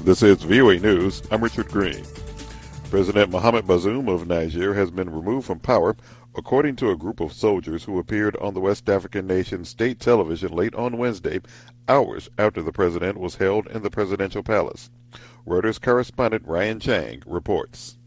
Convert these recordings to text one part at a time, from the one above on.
This is VOA News. I'm Richard Green. President Mohamed Bazoum of Niger has been removed from power, according to a group of soldiers who appeared on the West African nation's state television late on Wednesday, hours after the president was held in the presidential palace. Reuters correspondent Ryan Chang reports.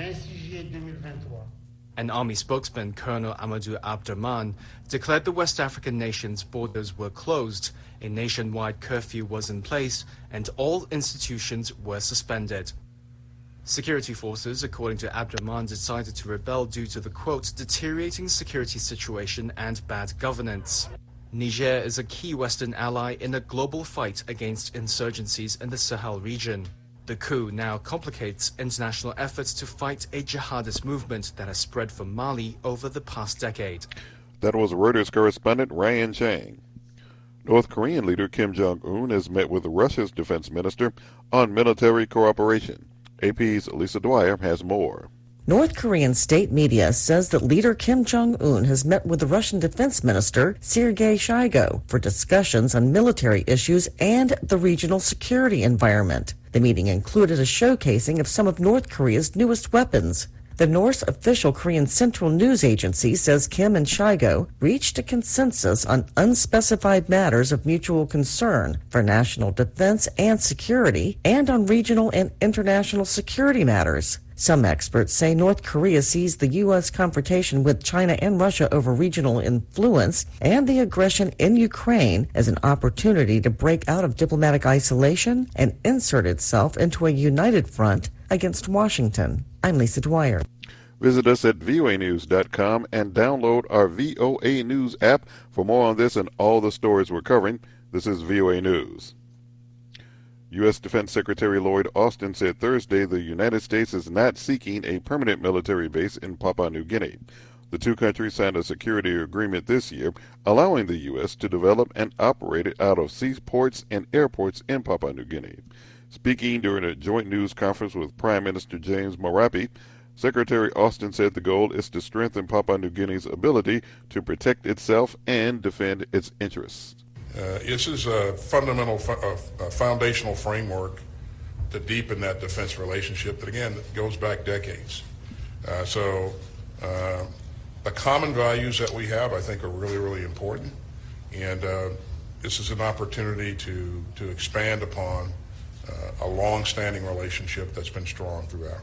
An army spokesman, Colonel Amadou Abderrahman, declared the West African nation's borders were closed, a nationwide curfew was in place, and all institutions were suspended. Security forces, according to Abderrahman, decided to rebel due to the, quote, deteriorating security situation and bad governance. Niger is a key Western ally in a global fight against insurgencies in the Sahel region. The coup now complicates international efforts to fight a jihadist movement that has spread from Mali over the past decade. That was Reuters correspondent Ryan Chang. North Korean leader Kim Jong-un has met with Russia's defense minister on military cooperation. AP's Lisa Dwyer has more. North Korean state media says that leader Kim Jong-un has met with the Russian defense minister Sergei Shoigu for discussions on military issues and the regional security environment. The meeting included a showcasing of some of North Korea's newest weapons. The North's official Korean Central News Agency says Kim and Shoigu reached a consensus on unspecified matters of mutual concern for national defense and security and on regional and international security matters. Some experts say North Korea sees the U.S. confrontation with China and Russia over regional influence and the aggression in Ukraine as an opportunity to break out of diplomatic isolation and insert itself into a united front against Washington. I'm Lisa Dwyer. Visit us at voanews.com and download our VOA News app for more on this and all the stories we're covering. This is VOA News. U.S. Defense Secretary Lloyd Austin said Thursday the United States is not seeking a permanent military base in Papua New Guinea. The two countries signed a security agreement this year, allowing the U.S. to develop and operate it out of seaports and airports in Papua New Guinea. Speaking during a joint news conference with Prime Minister James Marape, Secretary Austin said the goal is to strengthen Papua New Guinea's ability to protect itself and defend its interests. This is a fundamental, foundational framework to deepen that defense relationship that, again, goes back decades. So the common values that we have, I think, are really, really important. And this is an opportunity to expand upon a long-standing relationship that's been strong throughout.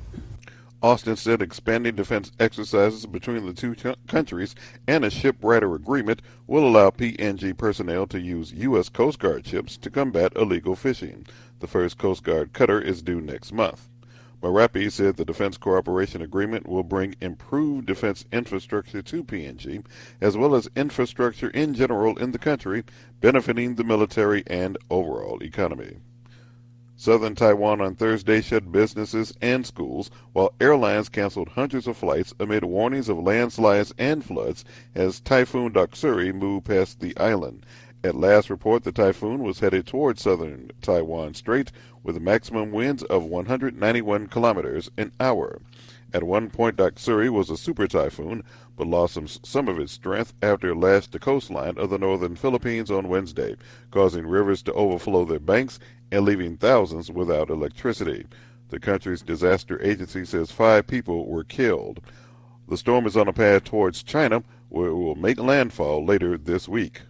Austin said expanding defense exercises between the two countries and a ship-rider agreement will allow PNG personnel to use U.S. Coast Guard ships to combat illegal fishing. The first Coast Guard cutter is due next month. Marape said the defense cooperation agreement will bring improved defense infrastructure to PNG, as well as infrastructure in general in the country, benefiting the military and overall economy. Southern Taiwan on Thursday shut businesses and schools, while airlines canceled hundreds of flights amid warnings of landslides and floods as Typhoon Doksuri moved past the island. At last report, the typhoon was headed toward southern Taiwan Strait with maximum winds of 191 kilometers an hour. At one point, Doksuri was a super typhoon, but lost some of its strength after it lashed the coastline of the northern Philippines on Wednesday, causing rivers to overflow their banks and leaving thousands without electricity. The country's disaster agency says 5 people were killed. The storm is on a path towards China, where it will make landfall later this week.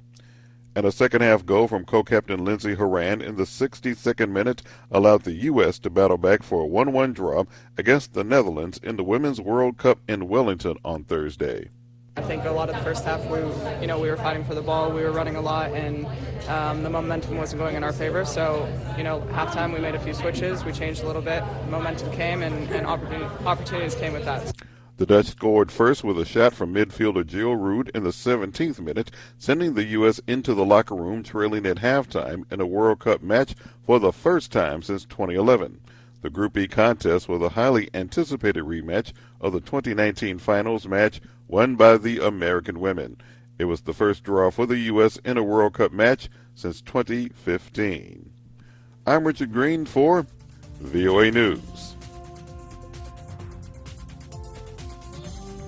And a second-half goal from co-captain Lindsey Horan in the 62nd minute allowed the U.S. to battle back for a 1-1 draw against the Netherlands in the Women's World Cup in Wellington on Thursday. I think a lot of the first half, we were fighting for the ball, we were running a lot, and the momentum wasn't going in our favor. So, halftime we made a few switches, we changed a little bit, momentum came, and opportunities came with that. The Dutch scored first with a shot from midfielder Jill Rood in the 17th minute, sending the U.S. into the locker room trailing at halftime in a World Cup match for the first time since 2011. The Group E contest was a highly anticipated rematch of the 2019 finals match won by the American women. It was the first draw for the U.S. in a World Cup match since 2015. I'm Richard Green for VOA News.